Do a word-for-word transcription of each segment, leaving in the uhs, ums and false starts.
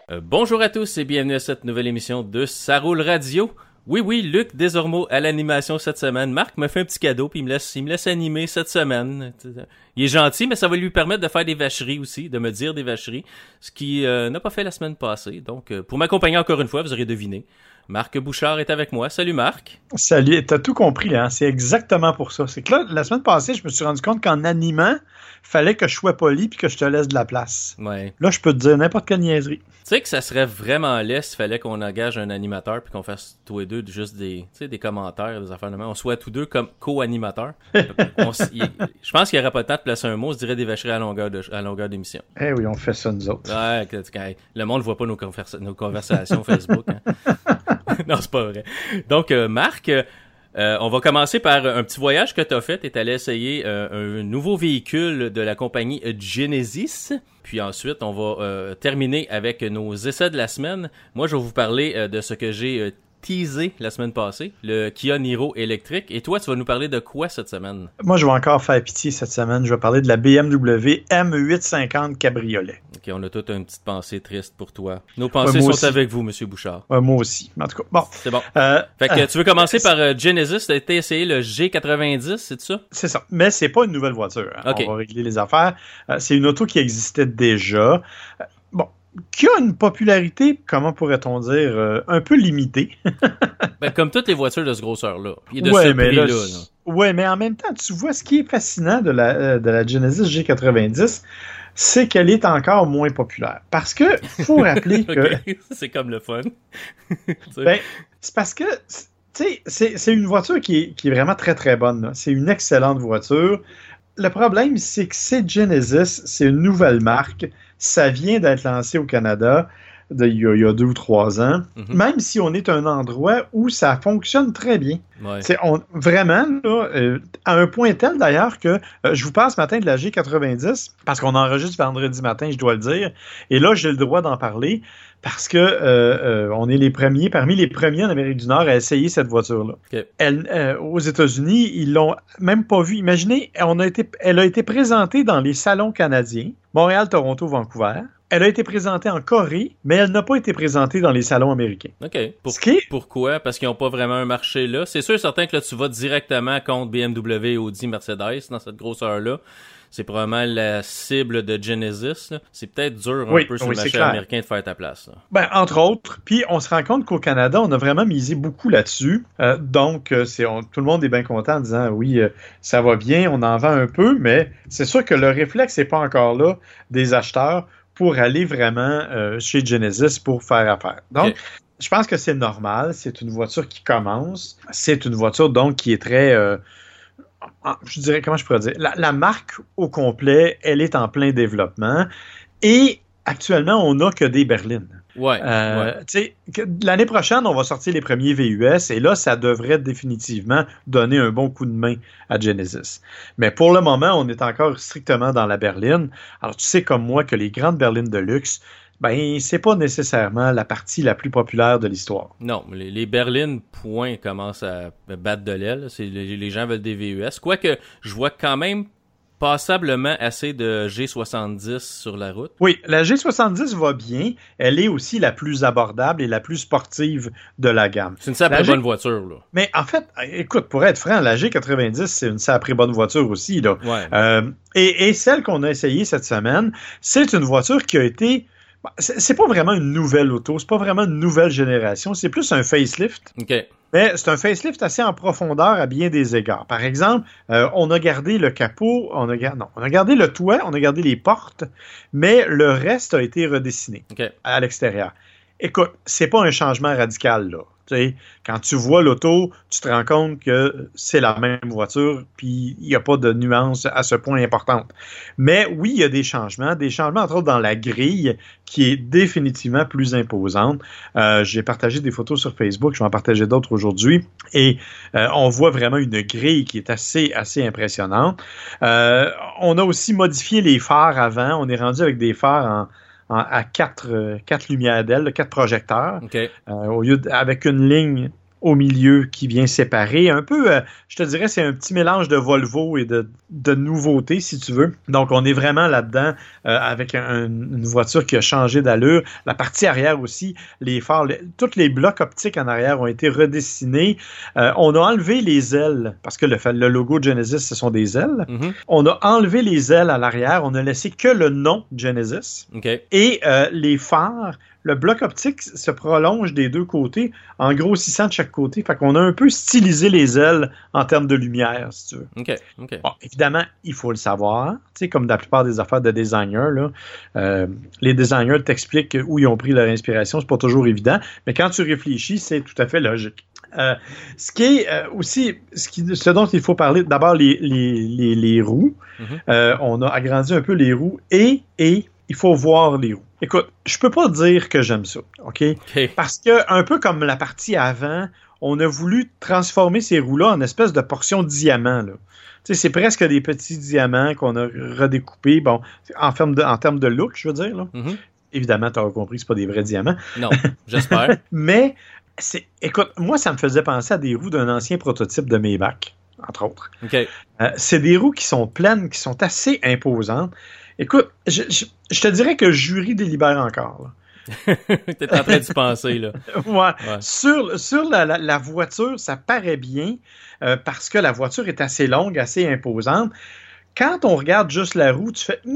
Euh, bonjour à tous et bienvenue à cette nouvelle émission de Ça roule radio. Oui, oui, Luc Desormeaux à l'animation cette semaine. Marc me fait un petit cadeau puis il me laisse, il me laisse animer cette semaine. Il est gentil, mais ça va lui permettre de faire des vacheries aussi, de me dire des vacheries, ce qu'il euh, n'a pas fait la semaine passée. Donc, euh, pour m'accompagner encore une fois, vous aurez deviné, Marc Bouchard est avec moi. Salut Marc. Salut, t'as tout compris, hein? C'est exactement pour ça. C'est que là, la semaine passée, je me suis rendu compte qu'en animant, fallait que je sois poli puis que je te laisse de la place. Ouais. Là, je peux te dire n'importe quelle niaiserie. Tu sais que ça serait vraiment laid s'il fallait qu'on engage un animateur puis qu'on fasse tous les deux juste des, tu sais, des commentaires, des affaires de même. On soit tous deux comme co-animateurs. On, il, je pense qu'il n'y aurait pas le temps de placer un mot, on se dirait des vacheries à longueur, de, à longueur d'émission. Eh oui, on fait ça nous autres. Ouais, le monde ne voit pas nos, conversa- nos conversations Facebook. Hein. Non, c'est pas vrai. Donc, euh, Marc, euh, on va commencer par un petit voyage que tu as fait. Tu es allé essayer euh, un nouveau véhicule de la compagnie Genesis. Puis ensuite, on va euh, terminer avec nos essais de la semaine. Moi, je vais vous parler euh, de ce que j'ai euh, teasé la semaine passée, le Kia Niro électrique. Et toi, tu vas nous parler de quoi cette semaine? Moi, je vais encore faire pitié cette semaine. Je vais parler de la B M W M huit cent cinquante Cabriolet. OK, on a toute une petite pensée triste pour toi. Nos pensées ouais, sont aussi. avec vous, Monsieur Bouchard. Ouais, moi aussi. En tout cas, bon. C'est bon. Euh, fait que euh, tu veux commencer par euh, Genesis. Tu as été essayé le G quatre-vingt-dix, c'est ça? C'est ça. Mais c'est pas une nouvelle voiture. Hein. Okay. On va régler les affaires. Euh, c'est une auto qui existait déjà. Euh, bon. Qui a une popularité, comment pourrait-on dire, euh, un peu limitée. Ben, comme toutes les voitures de ce grosseur-là. Et de ouais, ce mais prix-là. là, Là. Ouais, mais en même temps, tu vois, ce qui est fascinant de la, euh, de la Genesis G quatre-vingt-dix, c'est qu'elle est encore moins populaire. Parce que, faut rappeler que... Okay. C'est comme le fun. ben, c'est parce que, tu sais, c'est, c'est une voiture qui est, qui est vraiment très, très bonne. Là. C'est une excellente voiture. Le problème, c'est que c'est Genesis, c'est une nouvelle marque. Ça vient d'être lancé au Canada de, il, y a, il y a deux ou trois ans. Mm-hmm. Même si on est un endroit où ça fonctionne très bien. Ouais. On, vraiment, là, euh, à un point tel d'ailleurs que euh, je vous parle ce matin de la G quatre-vingt-dix, parce qu'on enregistre vendredi matin, je dois le dire. Et là, j'ai le droit d'en parler parce que euh, euh, on est les premiers, parmi les premiers en Amérique du Nord à essayer cette voiture-là. Okay. Elle, euh, aux États-Unis, ils l'ont même pas vue. Imaginez, on a été, elle a été présentée dans les salons canadiens, Montréal, Toronto, Vancouver. Elle a été présentée en Corée, mais elle n'a pas été présentée dans les salons américains. OK. Pour, Ce qui est... Pourquoi? Parce qu'ils n'ont pas vraiment un marché là. C'est sûr et certain que là, tu vas directement contre B M W, Audi, Mercedes dans cette grosseur-là. C'est probablement la cible de Genesis. Là. C'est peut-être dur un oui, peu sur oui, le marché américain de faire ta place. Là. Ben, entre autres. Puis on se rend compte qu'au Canada, on a vraiment misé beaucoup là-dessus. Euh, donc, c'est, on, tout le monde est bien content en disant oui, euh, ça va bien, on en vend un peu, mais c'est sûr que le réflexe n'est pas encore là des acheteurs pour aller vraiment euh, chez Genesis pour faire affaire. Donc, okay. Je pense que c'est normal. C'est une voiture qui commence. C'est une voiture, donc, qui est très... Euh, je dirais, comment je pourrais dire? La, la marque au complet, elle est en plein développement. Et actuellement, on n'a que des berlines. Ouais, euh, ouais. Tu sais, l'année prochaine, on va sortir les premiers V U S et là, ça devrait définitivement donner un bon coup de main à Genesis. Mais pour le moment, on est encore strictement dans la berline. Alors, tu sais comme moi que les grandes berlines de luxe, ben, c'est pas nécessairement la partie la plus populaire de l'histoire. Non, les, les berlines, point, commencent à battre de l'aile. C'est, les, les gens veulent des V U S. Quoique, je vois quand même passablement assez de G soixante-dix sur la route. Oui, la G soixante-dix va bien. Elle est aussi la plus abordable et la plus sportive de la gamme. C'est une sacrée G... bonne voiture, là. Mais en fait, écoute, pour être franc, la G quatre-vingt-dix, c'est une sacrée bonne voiture aussi, là. Ouais. Euh, et, et celle qu'on a essayée cette semaine, c'est une voiture qui a été... C'est pas vraiment une nouvelle auto, c'est pas vraiment une nouvelle génération, c'est plus un facelift. OK. Mais c'est un facelift assez en profondeur à bien des égards. Par exemple, euh, on a gardé le capot, on a, non, on a gardé le toit, on a gardé les portes, mais le reste a été redessiné okay. à l'extérieur. Écoute, c'est pas un changement radical, là. Tu sais, quand tu vois l'auto, tu te rends compte que c'est la même voiture, puis il n'y a pas de nuance à ce point importante. Mais oui, il y a des changements, des changements entre autres dans la grille, qui est définitivement plus imposante. Euh, j'ai partagé des photos sur Facebook, je vais en partager d'autres aujourd'hui, et euh, on voit vraiment une grille qui est assez, assez impressionnante. Euh, on a aussi modifié les phares avant, on est rendu avec des phares en à quatre, euh, quatre lumières d'ailes, quatre projecteurs, okay. euh, au lieu d- avec une ligne au milieu qui vient séparer. Un peu, euh, je te dirais, c'est un petit mélange de Volvo et de, de nouveautés, si tu veux. Donc, on est vraiment là-dedans euh, avec un, une voiture qui a changé d'allure. La partie arrière aussi, les phares, les, tous les blocs optiques en arrière ont été redessinés. Euh, on a enlevé les ailes, parce que le, le logo Genesis, ce sont des ailes. Mm-hmm. On a enlevé les ailes à l'arrière. On a laissé que le nom Genesis. Okay. Et euh, les phares, le bloc optique se prolonge des deux côtés en grossissant de chaque côté. Fait qu'on a un peu stylisé les ailes en termes de lumière, si tu veux. OK, OK. Bon, évidemment, il faut le savoir. Tu sais, comme dans la plupart des affaires de designers, là, euh, les designers t'expliquent où ils ont pris leur inspiration. C'est pas toujours évident. Mais quand tu réfléchis, c'est tout à fait logique. Euh, ce qui est euh, aussi, ce, qui, ce dont il faut parler, d'abord les, les, les, les roues. Mm-hmm. Euh, on a agrandi un peu les roues et, et il faut voir les roues. Écoute, je peux pas dire que j'aime ça, OK? Okay. Parce que, un peu comme la partie avant, on a voulu transformer ces roues-là en espèce de portion de diamant, là. Tu sais, c'est presque des petits diamants qu'on a redécoupés, bon, en termes de, en termes de look, je veux dire, là. Mm-hmm. Évidemment, tu as compris que c'est pas des vrais diamants. Non, j'espère. Mais, c'est, écoute, moi, ça me faisait penser à des roues d'un ancien prototype de Maybach, entre autres. Okay. Euh, c'est des roues qui sont pleines, qui sont assez imposantes. Écoute, je, je, je te dirais que le jury délibère encore. T'es en train d'y penser, là. ouais. ouais. Sur, sur la, la, la voiture, ça paraît bien euh, parce que la voiture est assez longue, assez imposante. Quand on regarde juste la roue, tu fais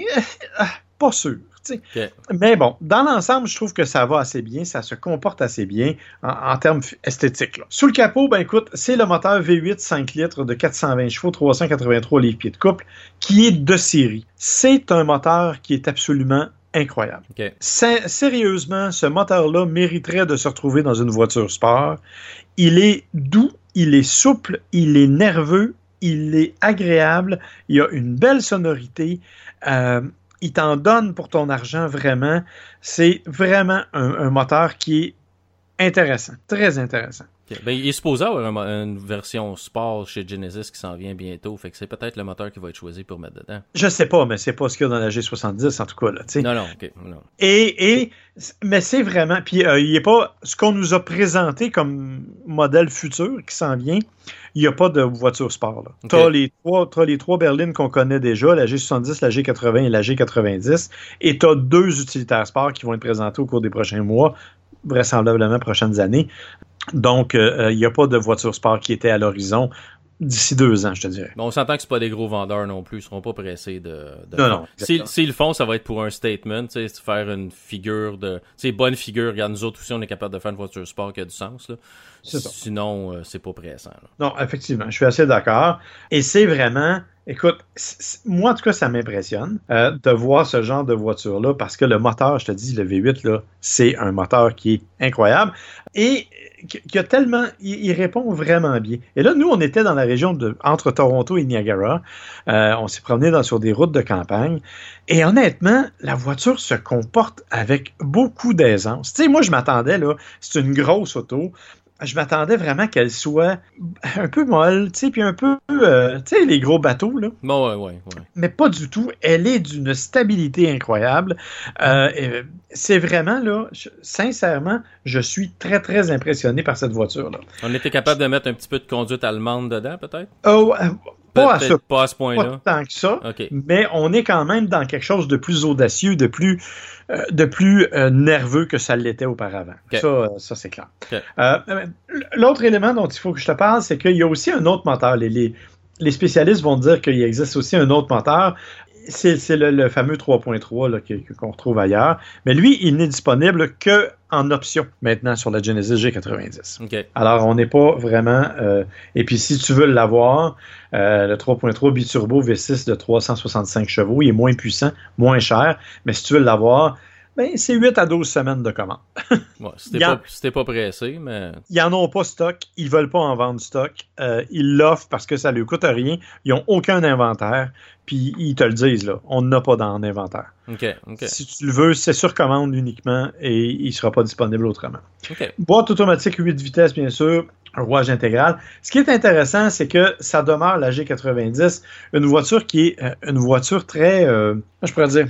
« pas sûr ». Okay. Mais bon, dans l'ensemble, je trouve que ça va assez bien, ça se comporte assez bien en, en termes esthétiques. Là. Sous le capot, ben écoute, c'est le moteur V huit cinq litres de quatre cent vingt chevaux, trois cent quatre-vingt-trois livres-pieds de couple, qui est de série. C'est un moteur qui est absolument incroyable. Okay. S- sérieusement, ce moteur-là mériterait de se retrouver dans une voiture sport. Il est doux, il est souple, il est nerveux, il est agréable, il a une belle sonorité. Euh, Il t'en donne pour ton argent, vraiment. C'est vraiment un, un moteur qui est intéressant, très intéressant. Okay. Ben, il est supposé avoir une, une version sport chez Genesis qui s'en vient bientôt, fait que c'est peut-être le moteur qui va être choisi pour mettre dedans. Je sais pas, mais c'est pas ce qu'il y a dans la G soixante-dix, en tout cas. Là, t'sais. Non, non, ok. Non. Et, et, mais c'est vraiment... Puis, euh, il n'est pas... Ce qu'on nous a présenté comme modèle futur qui s'en vient, il n'y a pas de voiture sport. Okay. Tu as les trois, t'as les trois berlines qu'on connaît déjà, la G soixante-dix, la G quatre-vingts et la G quatre-vingt-dix, et tu as deux utilitaires sport qui vont être présentés au cours des prochains mois, vraisemblablement prochaines années. Donc, il euh, n'y a pas de voiture sport qui était à l'horizon d'ici deux ans, je te dirais. Mais on s'entend que c'est pas des gros vendeurs non plus. Ils seront pas pressés de... de non, non. S'ils, s'ils le font, ça va être pour un statement. Tu sais, faire une figure de... Tu sais, bonne figure. Regarde, nous autres aussi, on est capable de faire une voiture sport qui a du sens. Là. C'est ça. Sinon, euh, c'est pas pressant. Là. Non, effectivement. Je suis assez d'accord. Et c'est vraiment... Écoute, c'est, moi, en tout cas, ça m'impressionne euh, de voir ce genre de voiture-là parce que le moteur, je te dis, le V huit, là, c'est un moteur qui est incroyable et qui a tellement... Il, il répond vraiment bien. Et là, nous, on était dans la région de entre Toronto et Niagara. Euh, on s'est promené dans, sur des routes de campagne et honnêtement, la voiture se comporte avec beaucoup d'aisance. Tu sais, moi, je m'attendais, là, c'est une grosse auto. Je m'attendais vraiment qu'elle soit un peu molle, tu sais, puis un peu, euh, tu sais, les gros bateaux, là. Bon, ouais, ouais, ouais. Mais pas du tout. Elle est d'une stabilité incroyable. Euh, et c'est vraiment, là, je, sincèrement, je suis très, très impressionné par cette voiture-là. On était capable de mettre un petit peu de conduite allemande dedans, peut-être? Oh, euh, pas, à ce, pas à ce point-là. Pas tant que ça, okay. Mais on est quand même dans quelque chose de plus audacieux, de plus, euh, de plus euh, nerveux que ça l'était auparavant. Okay. Ça, euh, ça, c'est clair. Okay. Euh, l'autre élément dont il faut que je te parle, c'est qu'il y a aussi un autre moteur. Les, les, les spécialistes vont dire qu'il existe aussi un autre moteur. C'est, c'est le, le fameux trois point trois là, qu'on retrouve ailleurs. Mais lui, il n'est disponible qu'en option maintenant sur la Genesis G quatre-vingt-dix. Okay. Alors, on n'est pas vraiment... Euh, et puis, si tu veux l'avoir, euh, le trois point trois biturbo V six de trois cent soixante-cinq chevaux, il est moins puissant, moins cher. Mais si tu veux l'avoir, ben, c'est huit à douze semaines de commande. Ouais, c'était, pas, c'était pas pressé, mais... Ils n'en ont pas stock. Ils veulent pas en vendre stock. Euh, ils l'offrent parce que ça ne lui coûte rien. Ils n'ont aucun inventaire. Puis ils te le disent, là. On n'a pas dans l'inventaire. Okay, okay. Si tu le veux, c'est sur commande uniquement et il ne sera pas disponible autrement. Okay. Boîte automatique huit vitesses, bien sûr. Un rouage intégral. Ce qui est intéressant, c'est que ça demeure la G quatre-vingt-dix, une voiture qui est euh, une voiture très, euh, je pourrais dire,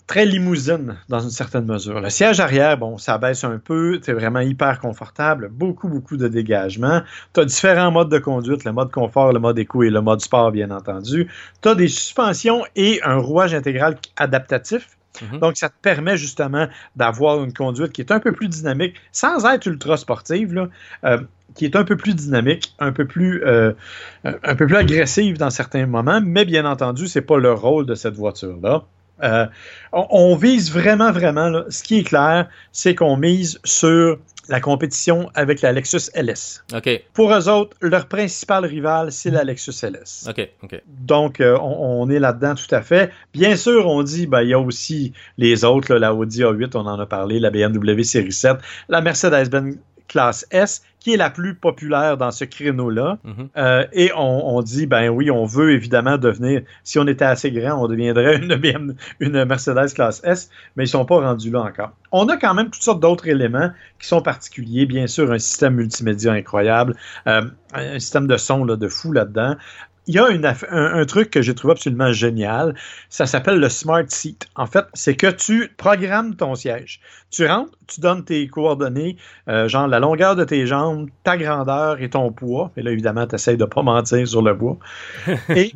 très limousine dans une certaine mesure. Le siège arrière, bon, ça baisse un peu, c'est vraiment hyper confortable, beaucoup, beaucoup de dégagement. Tu as différents modes de conduite, le mode confort, le mode éco et le mode sport, bien entendu. Tu as des suspensions et un rouage intégral adaptatif. Mm-hmm. Donc, ça te permet justement d'avoir une conduite qui est un peu plus dynamique, sans être ultra sportive, là, euh, qui est un peu plus dynamique, un peu plus, euh, un peu plus agressive dans certains moments, mais bien entendu, c'est pas le rôle de cette voiture-là. Euh, on, on vise vraiment, vraiment, là, ce qui est clair, c'est qu'on mise sur la compétition avec la Lexus L S. OK. Pour eux autres, leur principal rival, c'est la Lexus L S. OK, OK. Donc, euh, on, on est là-dedans tout à fait. Bien sûr, on dit, ben, il y a aussi les autres, là, la Audi A huit, on en a parlé, la B M W Série sept, la Mercedes-Benz Classe S, qui est la plus populaire dans ce créneau-là. Mm-hmm. Euh, et on, on dit, ben oui, on veut évidemment devenir, si on était assez grand, on deviendrait une, B M, une Mercedes Classe S, mais ils ne sont pas rendus là encore. On a quand même toutes sortes d'autres éléments qui sont particuliers. Bien sûr, un système multimédia incroyable, euh, un système de son là, de fou là-dedans. Il y a une, un, un truc que j'ai trouvé absolument génial. Ça s'appelle le Smart Seat. En fait, c'est que tu programmes ton siège. Tu rentres, tu donnes tes coordonnées, euh, genre la longueur de tes jambes, ta grandeur et ton poids. Et là, évidemment, tu essaies de ne pas mentir sur le poids. et,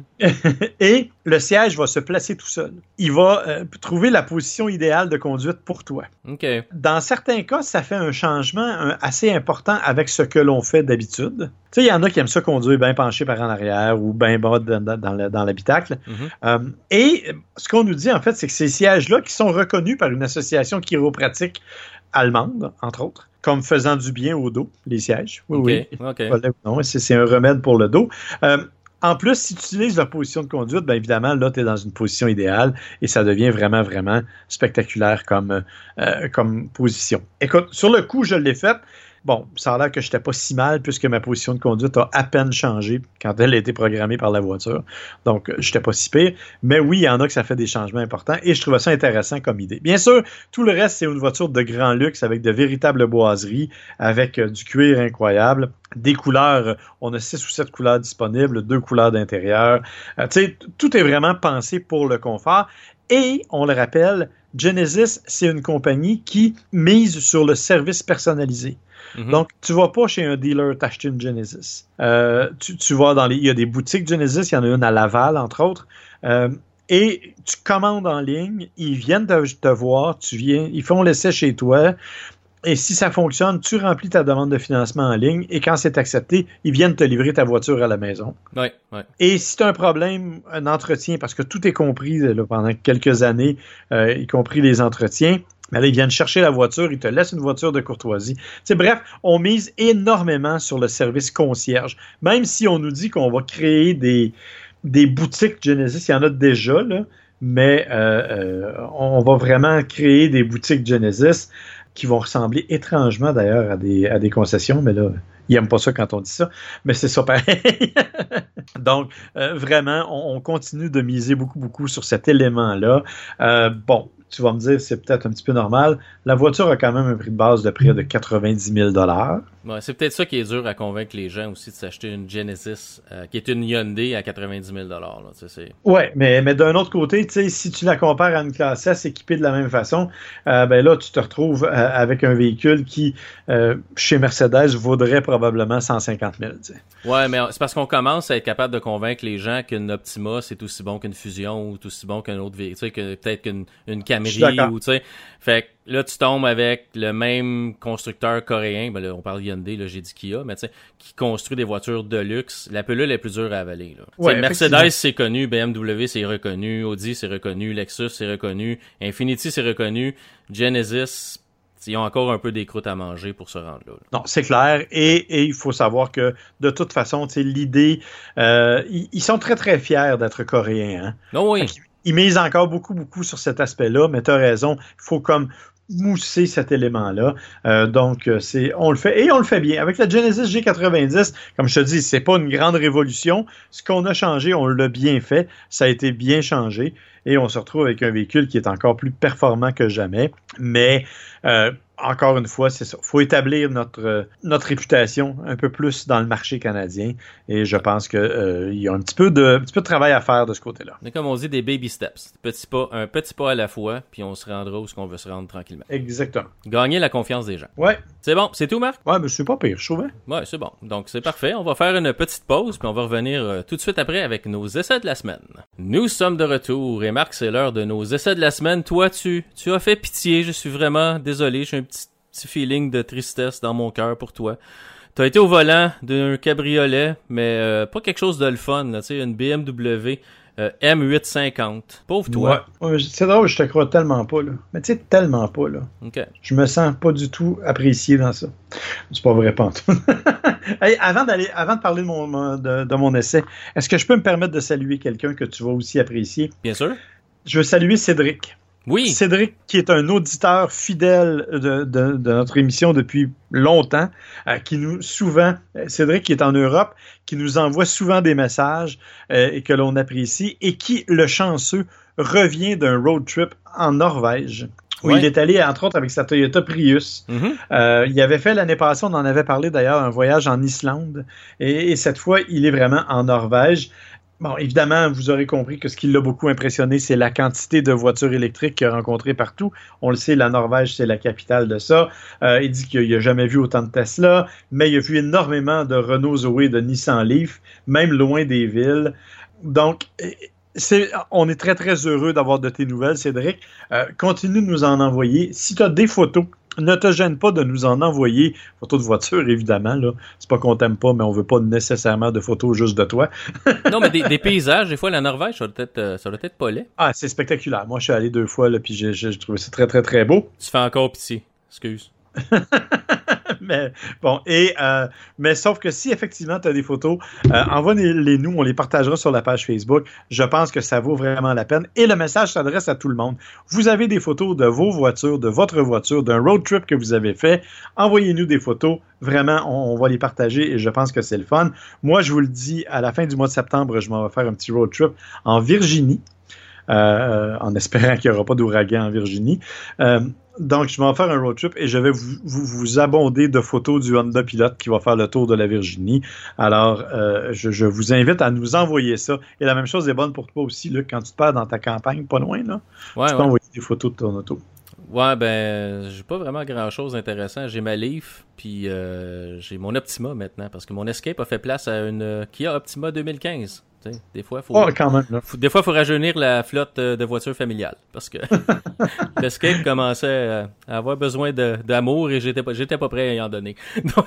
et le siège va se placer tout seul. Il va euh, trouver la position idéale de conduite pour toi. Okay. Dans certains cas, ça fait un changement un, assez important avec ce que l'on fait d'habitude. Tu sais, il y en a qui aiment ça conduire bien penché par en arrière ou bien bas dans, dans, dans, dans l'habitacle. Mm-hmm. Euh, et ce qu'on nous dit, en fait, c'est que ces sièges-là, qui sont reconnus par une association chiropratique allemande, entre autres, comme faisant du bien au dos, les sièges. Oui, okay. oui. Okay. Non, c'est, c'est un remède pour le dos. Euh, En plus, si tu utilises la position de conduite, bien évidemment, là, tu es dans une position idéale et ça devient vraiment, vraiment spectaculaire comme, euh, comme position. Écoute, sur le coup, je l'ai faite. Bon, ça a l'air que je n'étais pas si mal puisque ma position de conduite a à peine changé quand elle a été programmée par la voiture. Donc, je n'étais pas si pire. Mais oui, il y en a que ça fait des changements importants et je trouvais ça intéressant comme idée. Bien sûr, tout le reste, c'est une voiture de grand luxe avec de véritables boiseries, avec euh, du cuir incroyable. Des couleurs, on a six ou sept couleurs disponibles, deux couleurs d'intérieur. Euh, tu sais, tout est vraiment pensé pour le confort. Et, on le rappelle, Genesis, c'est une compagnie qui mise sur le service personnalisé. Mm-hmm. Donc, tu ne vas pas chez un dealer t'acheter une Genesis. Euh, tu, tu vas dans les... Il y a des boutiques Genesis, il y en a une à Laval, entre autres. Euh, et tu commandes en ligne, ils viennent te, te voir, tu viens, ils font l'essai chez toi. Et si ça fonctionne, tu remplis ta demande de financement en ligne et quand c'est accepté, ils viennent te livrer ta voiture à la maison. Oui, oui. Et si tu as un problème, un entretien, parce que tout est compris là, pendant quelques années, euh, y compris les entretiens, mais là, ils viennent chercher la voiture, ils te laissent une voiture de courtoisie. T'sais, bref, on mise énormément sur le service concierge. Même si on nous dit qu'on va créer des, des boutiques Genesis, il y en a déjà, là, mais euh, euh, on va vraiment créer des boutiques Genesis qui vont ressembler étrangement d'ailleurs à des, à des concessions, mais là, ils n'aiment pas ça quand on dit ça, mais c'est ça pareil. Donc, euh, vraiment, on, on continue de miser beaucoup, beaucoup sur cet élément-là. Euh, bon, tu vas me dire, c'est peut-être un petit peu normal. La voiture a quand même un prix de base de près de quatre-vingt-dix mille dollars. Ouais, c'est peut-être ça qui est dur à convaincre les gens aussi de s'acheter une Genesis, euh, qui est une Hyundai à quatre-vingt-dix mille dollars. Oui, mais, mais d'un autre côté, si tu la compares à une classe S équipée de la même façon, euh, ben là, tu te retrouves euh, avec un véhicule qui, euh, chez Mercedes, vaudrait probablement cent cinquante mille. Oui, mais c'est parce qu'on commence à être capable de convaincre les gens qu'une Optima, c'est aussi bon qu'une Fusion ou aussi bon qu'un autre véhicule, que peut-être qu'une une Camry ou tu sais. Fait que là, tu tombes avec le même constructeur coréen, ben là, on parle Hyundai, là, j'ai dit Kia, mais tu sais, qui construit des voitures de luxe. La pilule est plus dure à avaler, là. Ouais, Mercedes, c'est connu, B M W, c'est reconnu, Audi, c'est reconnu, Lexus, c'est reconnu, Infiniti, c'est reconnu, Genesis, ils ont encore un peu des croûtes à manger pour se rendre là. là. Non, c'est clair. Et, et il faut savoir que, de toute façon, tu sais, l'idée, euh, ils, ils sont très, très fiers d'être coréens, hein. Non, oui. Fait ils misent encore beaucoup, beaucoup sur cet aspect-là, mais tu as raison, il faut comme mousser cet élément-là. Euh, donc, c'est, on le fait, et on le fait bien. Avec la Genesis G quatre-vingt-dix, comme je te dis, c'est pas une grande révolution. Ce qu'on a changé, on l'a bien fait. Ça a été bien changé. Et on se retrouve avec un véhicule qui est encore plus performant que jamais. Mais, euh, encore une fois, c'est ça. Il faut établir notre, euh, notre réputation un peu plus dans le marché canadien. Et je pense qu'il euh, y a un petit, peu de, un petit peu de travail à faire de ce côté-là. Mais comme on dit, des baby steps. Petit pas, un petit pas à la fois, puis on se rendra où ce qu'on veut se rendre tranquillement. Exactement. Gagner la confiance des gens. Ouais. C'est bon, c'est tout, Marc? Ouais, mais c'est pas pire, je trouve. Ouais, c'est bon. Donc, c'est parfait. On va faire une petite pause, puis on va revenir euh, tout de suite après avec nos essais de la semaine. Nous sommes de retour, et Marc, c'est l'heure de nos essais de la semaine. Toi, tu, tu as fait pitié. Je suis vraiment désolé. J'ai un petit, petit feeling de tristesse dans mon cœur pour toi. T'as été au volant d'un cabriolet, mais euh, pas quelque chose de le fun, là, tu sais, une B M W euh, M huit cent cinquante. Pauvre toi. Ouais. Ouais, c'est drôle, je te crois tellement pas, là. Mais tu sais, tellement pas, là. OK. Je me sens pas du tout apprécié dans ça. C'est pas vrai, pas en tout. Hey, avant d'aller, avant de parler de mon, de, de mon essai, est-ce que je peux me permettre de saluer quelqu'un que tu vas aussi apprécier? Bien sûr. Je veux saluer Cédric. Oui. Cédric, qui est un auditeur fidèle de, de, de notre émission depuis longtemps, euh, qui nous souvent, Cédric qui est en Europe, qui nous envoie souvent des messages euh, et que l'on apprécie, et qui, le chanceux, revient d'un road trip en Norvège, où ouais. il est allé, entre autres, avec sa Toyota Prius. Mm-hmm. Euh, il avait fait l'année passée, on en avait parlé d'ailleurs, un voyage en Islande, et, et cette fois, il est vraiment en Norvège. Bon, évidemment, vous aurez compris que ce qui l'a beaucoup impressionné, c'est la quantité de voitures électriques qu'il a rencontrées partout. On le sait, la Norvège, c'est la capitale de ça. Euh, il dit qu'il n'a jamais vu autant de Tesla, mais il a vu énormément de Renault Zoé, de Nissan Leaf, même loin des villes. Donc, c'est, on est très, très heureux d'avoir de tes nouvelles, Cédric. Euh, continue de nous en envoyer. Si tu as des photos, ne te gêne pas de nous en envoyer. Photos de voiture, évidemment. Là. C'est pas qu'on t'aime pas, mais on veut pas nécessairement de photos juste de toi. Non, mais des, des paysages, des fois, la Norvège, ça doit être, euh, ça doit être pas laid. Ah, c'est spectaculaire. Moi, je suis allé deux fois, là, puis j'ai, j'ai trouvé ça très, très, très beau. Tu fais encore pitié. Excuse. mais bon, et euh, mais sauf que si effectivement tu as des photos, euh, envoie-les nous, on les partagera sur la page Facebook. Je pense que ça vaut vraiment la peine. Et le message s'adresse à tout le monde. Vous avez des photos de vos voitures, de votre voiture, d'un road trip que vous avez fait. Envoyez-nous des photos. Vraiment, on, on va les partager et je pense que c'est le fun. Moi, je vous le dis, à la fin du mois de septembre, je m'en vais faire un petit road trip en Virginie. Euh, en espérant qu'il n'y aura pas d'ouragan en Virginie. Euh, donc, je vais en faire un road trip et je vais vous, vous, vous abonder de photos du Honda Pilot qui va faire le tour de la Virginie. Alors, euh, je, je vous invite à nous envoyer ça. Et la même chose est bonne pour toi aussi, Luc, quand tu te perds dans ta campagne, pas loin, là, ouais, tu peux ouais. envoyer des photos de ton auto. Ouais, ben, j'ai pas vraiment grand-chose d'intéressant. J'ai ma Leaf, puis euh, j'ai mon Optima maintenant, parce que mon Escape a fait place à une Kia Optima deux mille quinze. T'sais, des fois, faut, oh, quand même, faut, des fois, il faut rajeunir la flotte de voitures familiales, parce que l'Escape commençait à avoir besoin de, d'amour et j'étais pas, j'étais pas prêt à y en donner. Donc,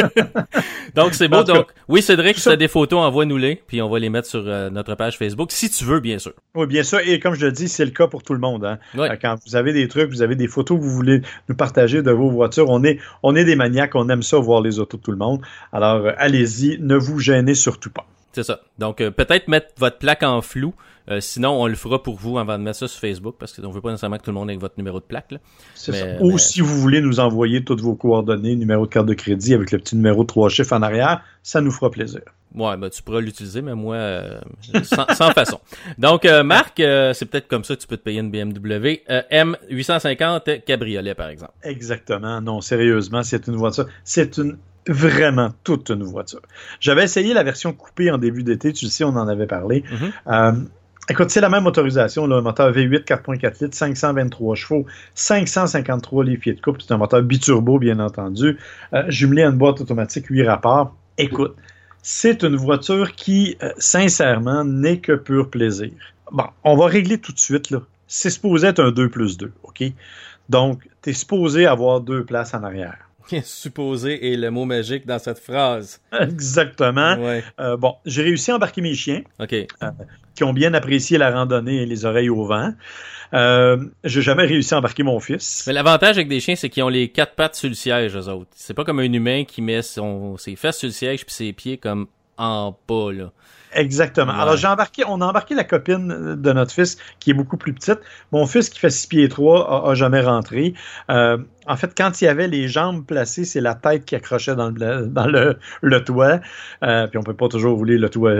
donc c'est beau. Donc, oui, Cédric, si tu as des photos, envoie-nous-les, puis on va les mettre sur euh, notre page Facebook, si tu veux, bien sûr. Oui, bien sûr. Et comme je le dis, c'est le cas pour tout le monde. Hein. Ouais. Quand vous avez des trucs, vous avez des photos que vous voulez nous partager de vos voitures, on est, on est des maniaques, on aime ça, voir les autos de tout le monde. Alors, euh, allez-y, ne vous gênez surtout pas. C'est ça. Donc, euh, peut-être mettre votre plaque en flou. Euh, sinon, on le fera pour vous avant de mettre ça sur Facebook, parce qu'on veut pas nécessairement que tout le monde ait votre numéro de plaque. Là. C'est mais, ça. mais... Ou si vous voulez nous envoyer toutes vos coordonnées, numéro de carte de crédit avec le petit numéro de trois chiffres en arrière, ça nous fera plaisir. Ouais, ben tu pourras l'utiliser, mais moi, euh, sans, sans façon. Donc, euh, Marc, euh, c'est peut-être comme ça que tu peux te payer une B M W euh, M huit cent cinquante cabriolet, par exemple. Exactement. Non, sérieusement, c'est une voiture. C'est une vraiment toute une voiture. J'avais essayé la version coupée en début d'été, tu le sais, on en avait parlé. Mm-hmm. Euh, écoute, c'est la même motorisation, là, un moteur V huit quatre virgule quatre litres, cinq cent vingt-trois chevaux, cinq cent cinquante-trois livres pieds de couple, c'est un moteur biturbo, bien entendu, euh, jumelé à une boîte automatique huit rapports. Écoute, c'est une voiture qui, euh, sincèrement, n'est que pur plaisir. Bon, on va régler tout de suite, là. C'est supposé être un deux plus deux, OK? Donc, t'es supposé avoir deux places en arrière. Supposé est le mot magique dans cette phrase. Exactement. Ouais. Euh, bon, j'ai réussi à embarquer mes chiens, OK. euh, qui ont bien apprécié la randonnée et les oreilles au vent. Euh, j'ai jamais réussi à embarquer mon fils. Mais l'avantage avec des chiens, c'est qu'ils ont les quatre pattes sur le siège, eux autres. C'est pas comme un humain qui met son, ses fesses sur le siège puis ses pieds comme en bas, là. Exactement. Ouais. Alors, j'ai embarqué, on a embarqué la copine de notre fils, qui est beaucoup plus petite. Mon fils, qui fait six pieds trois, a, a jamais rentré. Euh, en fait, quand il y avait les jambes placées, c'est la tête qui accrochait dans le, dans le, le toit. Euh, puis on peut pas toujours rouler le toit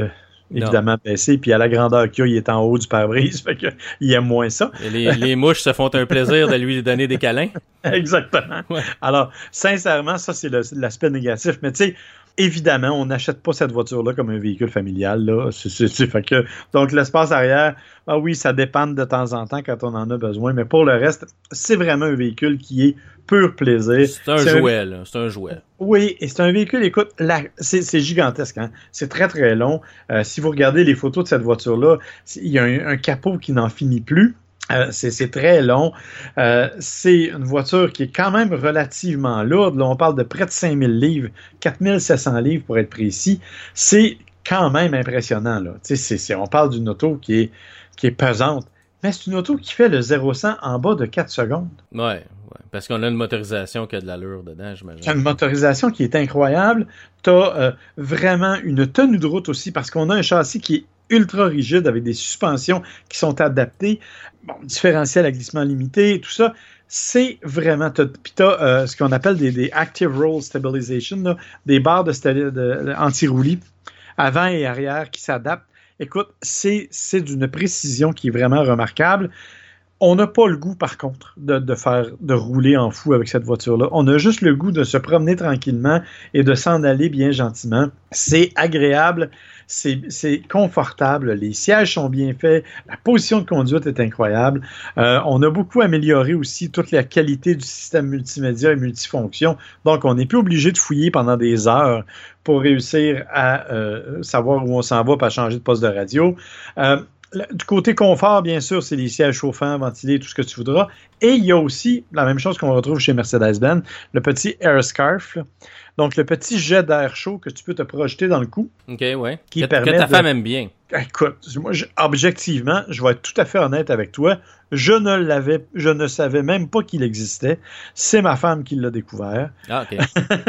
évidemment non. baissé, puis à la grandeur qu'il a, il est en haut du pare-brise, fait que il aime moins ça. Et les, les mouches se font un plaisir de lui donner des câlins. Exactement. Ouais. Alors, sincèrement, ça, c'est le, l'aspect négatif. Mais tu sais, évidemment, on n'achète pas cette voiture-là comme un véhicule familial. Là. C'est, c'est, c'est, fait que, donc, l'espace arrière, ah oui, ça dépend de temps en temps quand on en a besoin. Mais pour le reste, c'est vraiment un véhicule qui est pur plaisir. C'est un c'est jouet, un... là. C'est un jouet. Oui, et c'est un véhicule, écoute, la... c'est, c'est gigantesque. Hein? C'est très, très long. Euh, si vous regardez les photos de cette voiture-là, il y a un, un capot qui n'en finit plus. Euh, c'est, c'est très long. Euh, c'est une voiture qui est quand même relativement lourde. Là, on parle de près de cinq mille livres, quatre mille sept cents livres pour être précis. C'est quand même impressionnant. Là. C'est, c'est, on parle d'une auto qui est, qui est pesante. Mais c'est une auto qui fait le zéro à cent en bas de quatre secondes. Ouais, ouais. Parce qu'on a une motorisation qui a de l'allure dedans, j'imagine. Tu as une motorisation qui est incroyable. Tu as euh, vraiment une tenue de route aussi parce qu'on a un châssis qui est ultra rigide avec des suspensions qui sont adaptées. Bon, différentiel à glissement limité, tout ça. C'est vraiment... Puis tu as euh, ce qu'on appelle des, des Active Roll Stabilization, là, des barres de, de, de anti-roulis avant et arrière qui s'adaptent. Écoute, c'est, c'est d'une précision qui est vraiment remarquable. On n'a pas le goût, par contre, de, de faire, de rouler en fou avec cette voiture-là. On a juste le goût de se promener tranquillement et de s'en aller bien gentiment. C'est agréable, c'est, c'est confortable, les sièges sont bien faits, la position de conduite est incroyable. Euh, on a beaucoup amélioré aussi toute la qualité du système multimédia et multifonction. Donc, on n'est plus obligé de fouiller pendant des heures pour réussir à euh, savoir où on s'en va, pas changer de poste de radio. Euh, Du côté confort, bien sûr, c'est les sièges chauffants, ventilés, tout ce que tu voudras. Et il y a aussi la même chose qu'on retrouve chez Mercedes-Benz, le petit Air Scarf. Là. Donc, le petit jet d'air chaud que tu peux te projeter dans le cou. OK, ouais. Qui que, permet que ta de... femme aime bien. Écoute, moi, je, objectivement, je vais être tout à fait honnête avec toi. Je ne l'avais, je ne savais même pas qu'il existait. C'est ma femme qui l'a découvert. Ah, OK.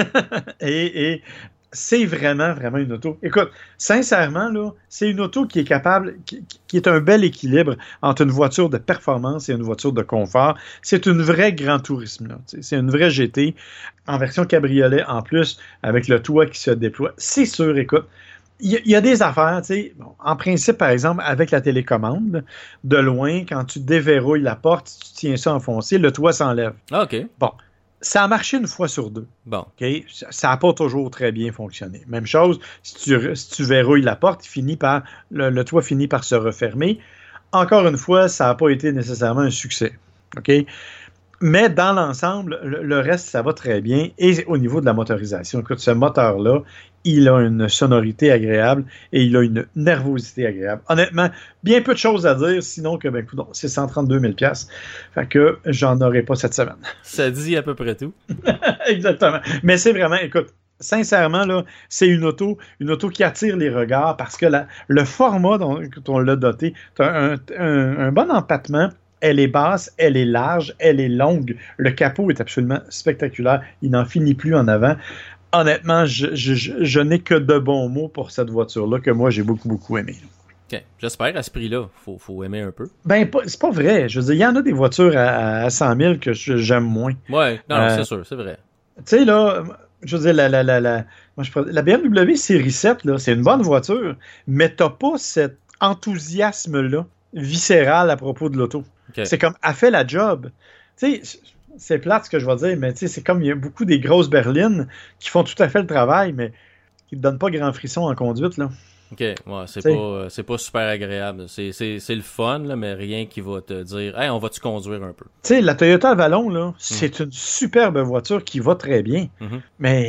et... et c'est vraiment, vraiment une auto. Écoute, sincèrement, là, c'est une auto qui est capable, qui, qui est un bel équilibre entre une voiture de performance et une voiture de confort. C'est une vraie Grand Tourisme, là. C'est une vraie G T en version cabriolet en plus, avec le toit qui se déploie. C'est sûr, écoute, il y, y a des affaires, tu sais, bon, en principe, par exemple, avec la télécommande, de loin, quand tu déverrouilles la porte, tu tiens ça enfoncé, le toit s'enlève. Ah, OK. Bon. Ça a marché une fois sur deux. Bon. Okay? Ça n'a pas toujours très bien fonctionné. Même chose, si tu, si tu verrouilles la porte, il finit par, le, le toit finit par se refermer. Encore une fois, ça n'a pas été nécessairement un succès. Okay? Mais dans l'ensemble, le, le reste, ça va très bien. Et au niveau de la motorisation, écoute, ce moteur-là, il a une sonorité agréable et il a une nervosité agréable. Honnêtement, bien peu de choses à dire, sinon que, ben, écoute, c'est cent trente-deux mille dollars. Fait que j'en aurai pas cette semaine. Ça dit à peu près tout. Exactement. Mais c'est vraiment, écoute, sincèrement, là, c'est une auto, une auto qui attire les regards parce que la, le format dont on l'a doté, tu as un, un, un bon empattement. Elle est basse, elle est large, elle est longue. Le capot est absolument spectaculaire. Il n'en finit plus en avant. Honnêtement, je, je, je, je n'ai que de bons mots pour cette voiture-là que moi, j'ai beaucoup, beaucoup aimé. OK. J'espère, à ce prix-là, faut, faut aimer un peu. Ben, pas, c'est pas vrai. Je veux dire, il y en a des voitures à, à cent mille que je, j'aime moins. Ouais, non, euh, c'est sûr, c'est vrai. Tu sais, là, je veux dire, la, la, la, la, moi, je, la B M W Série sept, là, c'est une bonne voiture, mais t'as pas cet enthousiasme-là viscéral à propos de l'auto. Okay. C'est comme, elle fait la job. Tu sais, c'est plate ce que je vais dire, mais tu sais, c'est comme il y a beaucoup des grosses berlines qui font tout à fait le travail, mais qui ne donnent pas grand frisson en conduite, là. OK, ouais, c'est pas, euh, c'est pas super agréable. C'est, c'est, c'est le fun, là, mais rien qui va te dire « Hey, on va-tu conduire un peu? » Tu sais, la Toyota Avalon, là, c'est mm. une superbe voiture qui va très bien, mm-hmm.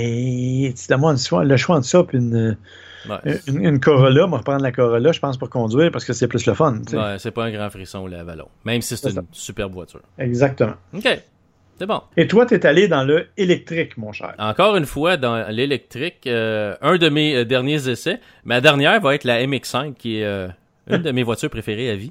mais tu donnes-moi le choix entre ça puis une... Ouais, une, une Corolla, on va reprendre la Corolla, je pense, pour conduire, parce que c'est plus le fun. T'sais. Ouais, c'est pas un grand frisson, l'Avalon. Même si c'est, c'est une ça. Superbe voiture. Exactement. OK. C'est bon. Et toi, t'es allé dans le électrique, mon cher. Encore une fois, dans l'électrique, euh, un de mes euh, derniers essais. Ma dernière va être la M X cinq, qui est euh, une de mes voitures préférées à vie.